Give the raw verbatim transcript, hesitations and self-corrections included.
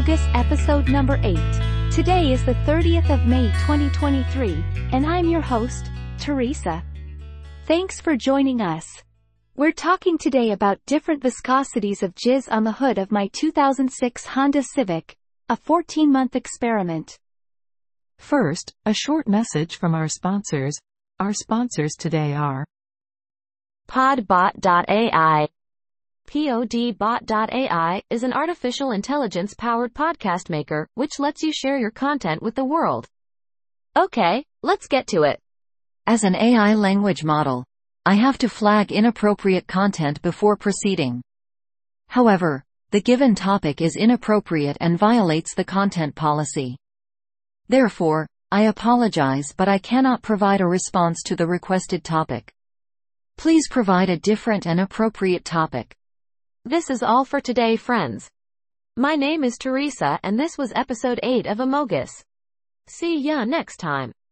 Amogus episode number eight. Today is the thirtieth of May twenty twenty-three, and I'm your host, Teresa. Thanks for joining us. We're talking today about different viscosities of jizz on the hood of my two thousand six Honda Civic, a fourteen-month experiment. First, a short message from our sponsors. Our sponsors today are Podbot dot A I. Podbot dot A I is an artificial intelligence-powered podcast maker, which lets you share your content with the world. Okay, let's get to it. As an A I language model, I have to flag inappropriate content before proceeding. However, the given topic is inappropriate and violates the content policy. Therefore, I apologize, but I cannot provide a response to the requested topic. Please provide a different and appropriate topic. This is all for today, friends. My name is Teresa and this was episode eight of Amogus. See ya next time.